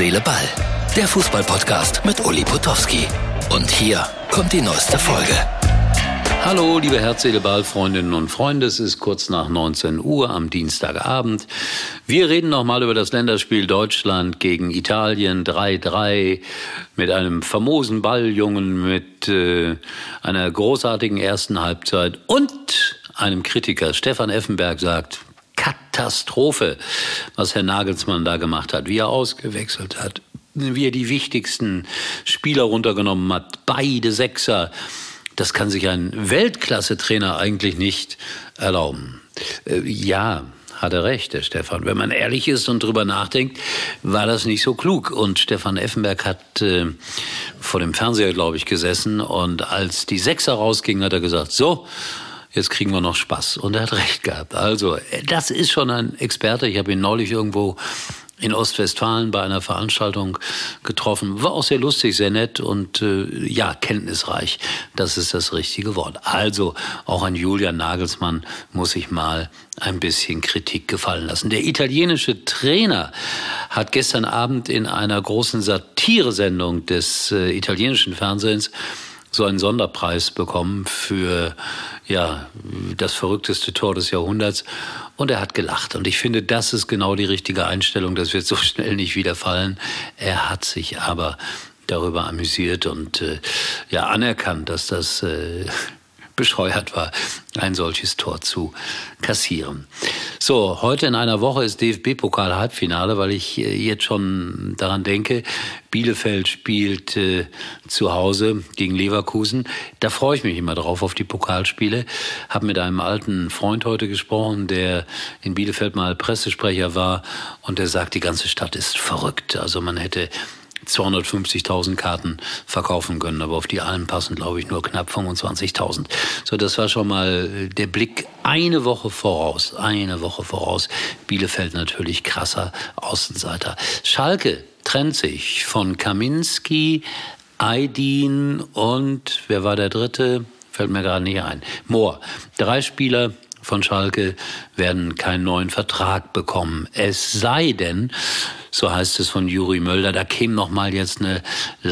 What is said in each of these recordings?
Seele, Ball. Der Fußball-Podcast mit Uli Potowski. Und hier kommt die neueste Folge. Hallo, liebe Herz, Seele, Ball, Freundinnen und Freunde. Es ist kurz nach 19 Uhr am Dienstagabend. Wir reden nochmal über das Länderspiel Deutschland gegen Italien 3-3 mit einem famosen Balljungen, mit einer großartigen ersten Halbzeit und einem Kritiker. Stefan Effenberg sagt, Katastrophe, was Herr Nagelsmann da gemacht hat, wie er ausgewechselt hat, wie er die wichtigsten Spieler runtergenommen hat, beide Sechser. Das kann sich ein Weltklasse-Trainer eigentlich nicht erlauben. Ja, hat er recht, der Stefan. Wenn man ehrlich ist und drüber nachdenkt, war das nicht so klug. Und Stefan Effenberg hat vor dem Fernseher, glaube ich, gesessen. Und als die Sechser rausgingen, hat er gesagt, so, jetzt kriegen wir noch Spaß. Und er hat recht gehabt. Also, das ist schon ein Experte. Ich habe ihn neulich irgendwo in Ostwestfalen bei einer Veranstaltung getroffen. War auch sehr lustig, sehr nett und ja, kenntnisreich. Das ist das richtige Wort. Also, auch an Julian Nagelsmann muss ich mal ein bisschen Kritik gefallen lassen. Der italienische Trainer hat gestern Abend in einer großen Satiresendung des italienischen Fernsehens so einen Sonderpreis bekommen für ja das verrückteste Tor des Jahrhunderts. Und er hat gelacht. Und ich finde, das ist genau die richtige Einstellung. Das wird so schnell nicht wieder fallen. Er hat sich aber darüber amüsiert und ja anerkannt, dass das bescheuert war, ein solches Tor zu kassieren. So, heute in einer Woche ist DFB-Pokal-Halbfinale, weil ich jetzt schon daran denke, Bielefeld spielt zu Hause gegen Leverkusen. Da freue ich mich immer drauf, auf die Pokalspiele. Habe mit einem alten Freund heute gesprochen, der in Bielefeld mal Pressesprecher war und der sagt, die ganze Stadt ist verrückt. Also man hätte 250.000 Karten verkaufen können, aber auf die Alm passen, glaube ich, nur knapp 25.000. So, das war schon mal der Blick eine Woche voraus. Bielefeld natürlich krasser Außenseiter. Schalke trennt sich von Kaminski, Aydin und, wer war der dritte? Fällt mir gerade nicht ein. Mohr. 3 Spieler von Schalke werden keinen neuen Vertrag bekommen. Es sei denn, so heißt es von Juri Mölder, da käme noch mal jetzt eine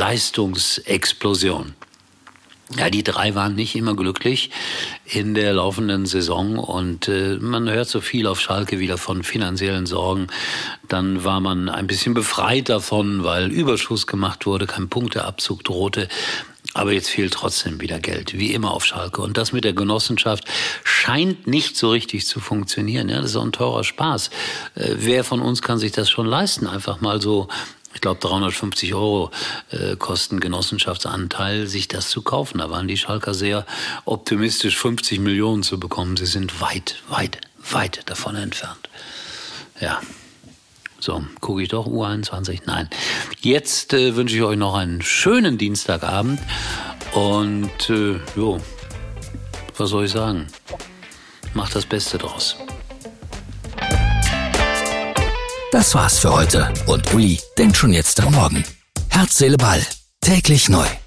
Leistungsexplosion. Ja, die 3 waren nicht immer glücklich in der laufenden Saison und man hört so viel auf Schalke wieder von finanziellen Sorgen. Dann war man ein bisschen befreit davon, weil Überschuss gemacht wurde, kein Punkteabzug drohte. Aber jetzt fehlt trotzdem wieder Geld, wie immer auf Schalke. Und das mit der Genossenschaft scheint nicht so richtig zu funktionieren. Ja, das ist auch ein teurer Spaß. Wer von uns kann sich das schon leisten? Einfach mal so, ich glaube 350 € kosten Genossenschaftsanteil, sich das zu kaufen. Da waren die Schalker sehr optimistisch, 50 Millionen zu bekommen. Sie sind weit davon entfernt. Ja. So, gucke ich doch U21? Nein. Jetzt wünsche ich euch noch einen schönen Dienstagabend und was soll ich sagen? Macht das Beste draus. Das war's für heute und Uli denkt schon jetzt am Morgen. Herz, Seele, Ball. Täglich neu.